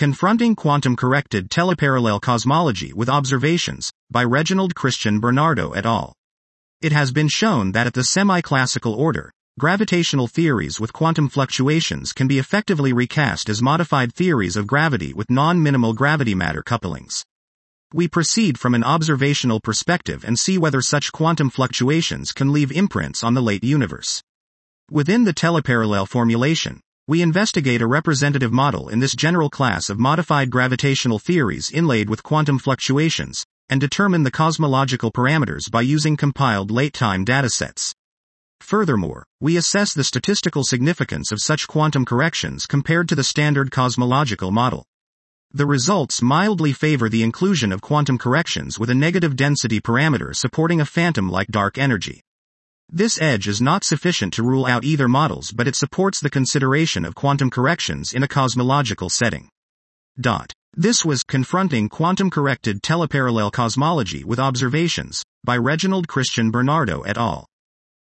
Confronting Quantum-Corrected Teleparallel Cosmology with Observations, by Reginald Christian Bernardo et al. It has been shown that at the semi-classical order, gravitational theories with quantum fluctuations can be effectively recast as modified theories of gravity with non-minimal gravity-matter couplings. We proceed from an observational perspective and see whether such quantum fluctuations can leave imprints on the late universe. Within the teleparallel formulation, we investigate a representative model in this general class of modified gravitational theories inlaid with quantum fluctuations, and determine the cosmological parameters by using compiled late-time datasets. Furthermore, we assess the statistical significance of such quantum corrections compared to the standard cosmological model. The results mildly favor the inclusion of quantum corrections with a negative density parameter supporting a phantom-like dark energy. This edge is not sufficient to rule out either models, but it supports the consideration of quantum corrections in a cosmological setting. This was Confronting Quantum-Corrected Teleparallel Cosmology with Observations, by Reginald Christian Bernardo et al.